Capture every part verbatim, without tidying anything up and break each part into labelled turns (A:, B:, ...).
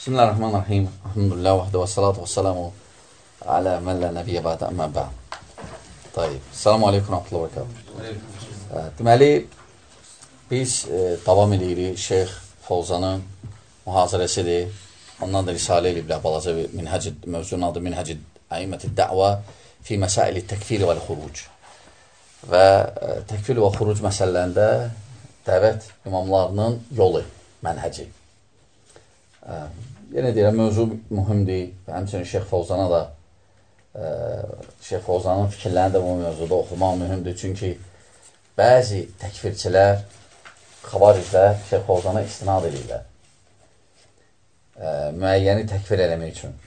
A: Bismillahirrahmanirrahim. Elhamdülillah vahdə və salatu və salamu alə mən lə nəbiyyə bədə əmmə bə'd. Tayyib. Selamu aleykum, rahmetullah və barakatuh. Deməli, biz e, davam edirik Şeyx Fovzanın mühazirəsidir. Ondan da risalə ediblər balaca bir minhəcid, mövzunun adı Minhəcid Əimməti Də'və fi Məsəili Təkfiri və Xuruc. Və e, təkfir və xuruc məsələlərində dəvət imamlarının yolu, mənhəci. E, yenə deyirəm, mövzu mühümdir və həmçinin Şeyx Fovzana da e, Şeyx Fovzanın fikirlərini də bu mövzuda oxumaq mühümdür. Çünki bəzi təkfirçilər, xavariclər Şeyx Fovzana istinad edirlər. E, müəyyəni təkfir eləmək üçün.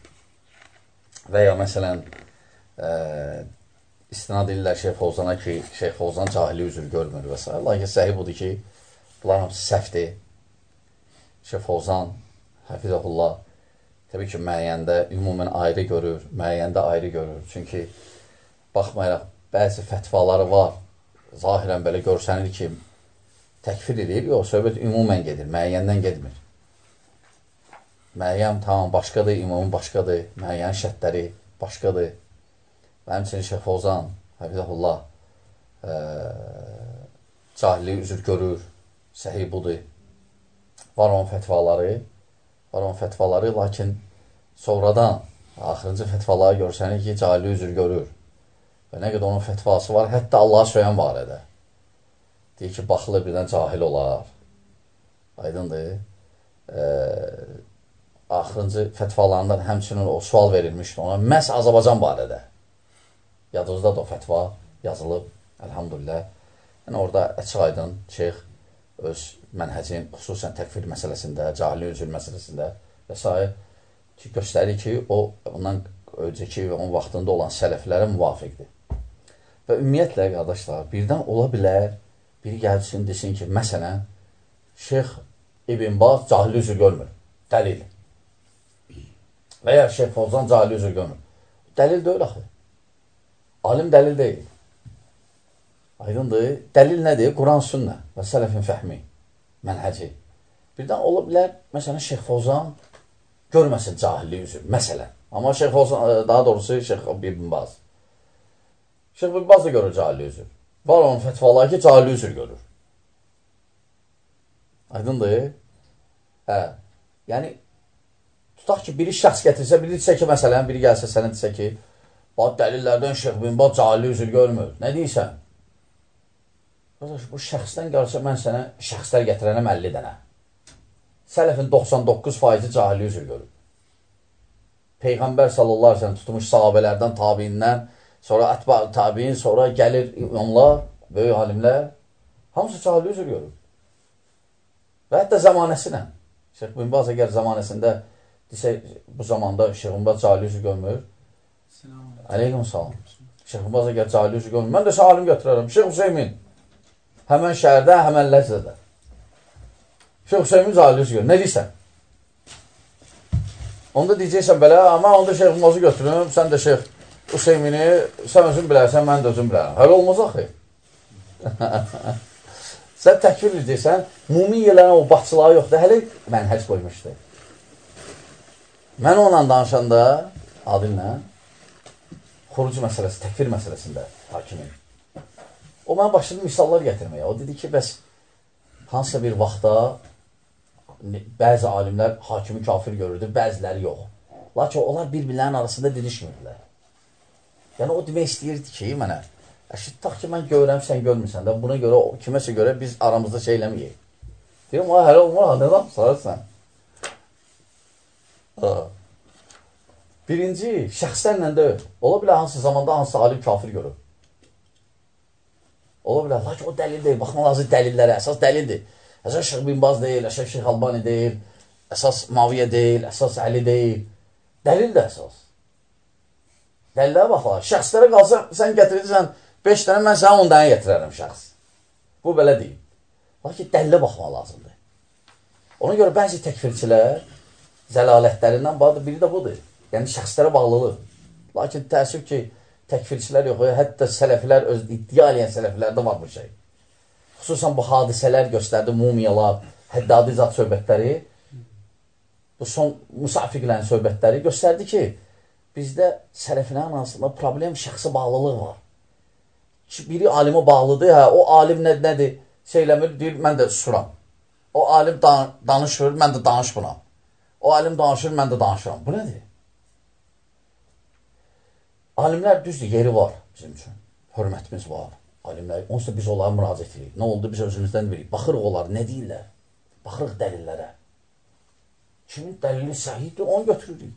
A: Və ya məsələn, e, istinad edirlər Şeyx Fovzana ki, Şeyx Fovzan cahili üzr görmür və s. Lakin səhih budur ki, bunlar hamısı səhvdir. Şeyx Fovzan, Həfizəhullah, təbii ki, müəyyəndə ümumən ayrı görür, müəyyəndə ayrı görür. Çünki, baxmayaraq, bəzi fətvaları var, zahirən belə görsənir ki, təkfir edir, yox, söhbət ümumən gedir, müəyyəndən gedmir. Müəyyən tamam başqadır, ümumən başqadır, müəyyən şərtləri başqadır. Və həmçinin Şeyx Fovzan, Həfizəhullah, e, cahili üzr görür, səhih budur. Var onun fətvaları, var onun fətvaları, lakin sonradan, axırıncı fətvaları görsənir ki, cahili üzr görür. Və nə qədər onun fətvası var, hətta Allaha söyən barədə. Deyir ki, baxılır birdən cahil olar. Aydındır. E, axırıncı fətvalarından həmçinin o sual verilmişdir ona, məhz Azərbaycan barədə. Yadınızda da o fətva yazılıb, əlhamdülillah. Yəni, orada açıq aydın Şeyx öz mənhəcin, xüsusən təkfir məsələsində, cahili üzr məsələsində və s. ki, göstərir ki, o, ondan öncəki və onun vaxtında olan sələflərə müvafiqdir. Və ümumiyyətlə, qardaşlar, birdən ola bilər, biri gəlsin, desin ki, məsələn, Şeyx İbn Baz cahili üzr görmür. Dəlil. Və ya Şeyx Fovzan cahili üzr görmür. Dəlil deyil axı. Alim dəlil deyil. Aydındır. Dəlil nədir? Quran, sünnə və sələfin fəhmi, mənhəci. Birdən ola bilər, məsələn, Şeyx Fovzan görməsin cahillik üzr, məsələn. Amma Şeyx Fovzan, daha doğrusu Şeyx İbn Baz. Şeyx İbn Baz da görür cahillik üzr. Var onun fətvaları ki, cahillik üzr görür. Aydındır. Hə. Yəni, tutaq ki, biri şəxs gətirsə, biri desə ki, məsələn, biri gəlsə sənə desə ki, bax, dəlillərdən Şeyx İbn Baz cahillik üzr görmür. Nə deyirsən? Bu şəxsdən qarşı mən sənə şəxslər gətirənəm əlli dənə. Sələfin doxsan doqquz faizi cahili üzr görür. Peyğəmbər sallallahu aleyhi ve sellem tutmuş sahabələrdən, tabiindən, sonra ətba tabiin, sonra gəlir onlar, böyük alimlər, hamısı cahili üzr görür. Və hətta zamanəsinə. Şeyx İbn Baz əgər zamanəsində desə, bu zamanda Şeyx İbn Baz cahili üzr görmür. Aleyküm salam. Şeyx İbn Baz əgər cahili üzr görmür. Mən də alim götürərəm. Şeyx Hüseymin. Həmən şəhərdə, həmən ləzzədə. Şeyx Hüseymin cahili üzr görür. Nə deyirsən? Onda deyəcəksən belə, amma onda Şeyx Hüseymin götürüm, sən də Şeyx Hüseymini, sən özün bilərsən, mən də özün bilərəm. Hələ olmaz axı. Sən təkfir edəcəksən, mumiyyələrin o baxçıları yoxdur, hələ mənhəc qoymuşdur. Mən onunla danışanda, adillə, xuruc məsələsi, təkfir məsələsində hakimin. O, mən başladım misallar gətirməyə. O dedi ki, bəs hansısa bir vaxtda bəzi alimlər hakimi kafir görürdü, bəziləri yox. Lakin onlar bir-birlərin arasında didişmirdilər. Yəni, o demək istəyirdi ki, mənə, əşittaq ki, mən görürəm, sən görmürsən də, buna görə, kiməsə görə biz aramızda şey eləməyək. Deyirəm, o, hələ olmaz, nədən sarırsan? Birinci, şəxslərlə deyil. Ola bilər, hansı zamanda hansı alim kafir görür. Ola bilər, lakin o dəlil deyil, baxma lazım dəlillərə, əsas dəlildir. Əsas Şeyx İbn Baz deyil, əsas Şeyx Albani deyil, əsas Maviyyə deyil, əsas Əli deyil. Dəlil də əsas. Dəlillərə baxma, şəxslərə qalsa, sən gətirirsən beş dənə, mən sənə on dənə gətirərəm şəxs. Bu belə deyil. Lakin dəlilə baxma lazımdır. Ona görə bəzi təkfirçilər zəlalətlərindən bağlıdır, biri də budur. Yəni, şəxslərə bağlılıq. Lakin təəssüf ki, təkfirçilər yox, hətta sələflər, öz iddia eləyən sələflərdə var bu şey. Xüsusən bu hadisələr göstərdi, mumiyalar, həddadi zat söhbətləri. bu son müsafiqlərin söhbətləri göstərdi ki, bizdə sələflərin arasında problem şəxsi bağlılıq var. Biri alimə bağlıdır, hə, o alim nə, nədir? Şeyləmir, deyir, mən də susuram. O alim dan danışır, mən də danışmıram. O alim danışır, mən də danışıram. Bu nədir? Alimlər düzdür, yeri var bizim üçün. Hörmətimiz var. Alimlər, onsuz da biz onlara müraciət edirik. Nə oldu? Biz özümüzdən bilirik. Baxırıq onlar, nə deyirlər? Baxırıq dəlillərə. Kimin dəlili səhiddir, onu götürürük.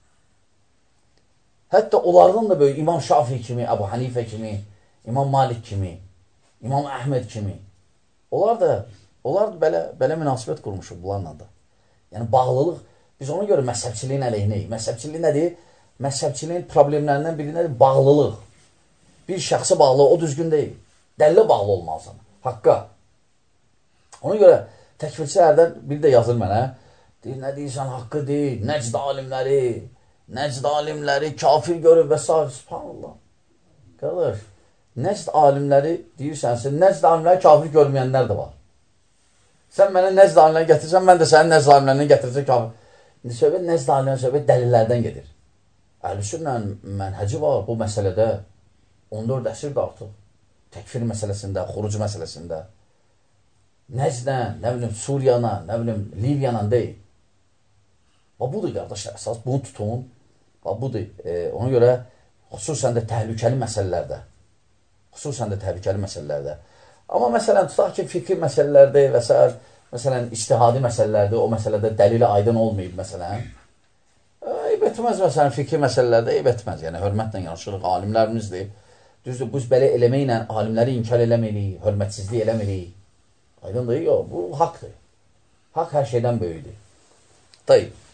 A: Hətta onlardan da böyük İmam Şafi kimi, Əbu Hanifə kimi, İmam Malik kimi, İmam Əhməd kimi. Onlar da, onlar da belə, belə münasibət qurmuşuq bunlarla da. Yəni, bağlılıq, biz ona görə məzhəbçiliyin əleyhinəyik. Məzhəbçilik nədir? Məzhəbçiliyin problemlərindən biri nədir? Bağlılıq. Bir şəxsə bağlı, o düzgün deyil. Dəlilə bağlı olmalısan, haqqa. Ona görə təkfirçilərdən biri də yazır mənə, deyir, nə deyirsən, haqqı deyil, nəcd alimləri, nəcd alimləri kafir görür və s. Subhanallah. Qardaş, nəcd alimləri deyirsənsə, nəcd alimləri kafir görməyənlər də var. Sən mənə nəcd alimləri gətirsən, mən də sənin nəcd alimlərini gətirəcək kafir. İndi söhbət nəcd alimlərin söhbət dəlillərdən gedir. Əhl-i-Sünnənin mənhəci var bu məsələdə. on dörd əsrdir artıq. Təkfir məsələsində, xurucu məsələsində. Nəclə, nə bilim, Suriyana, nə bilim, Libyana deyil. Və budur, qardaşlar, əsas, bunu tutun. Və budur, e, ona görə xüsusən də təhlükəli məsələlərdə. Xüsusən də təhlükəli məsələlərdə. Amma məsələn, tutaq ki, fikri məsələlərdə və s. Məsələn, ictihadi məsələlərdə, o məsələdə dəlili aydın olmayıb, məsələn. Eyb etməz, məsələn, fikri məsələlərdə eyb etməz. Yəni, hörmətlə yanaşırıq, alimlərimizdir. Düzdür, biz belə eləməklə alimləri inkar eləməyirik, hörmətsizlik eləməyirik. Aydın deyil, yox, bu haqdır. Haqq hər şeydən böyüdür. Dayı.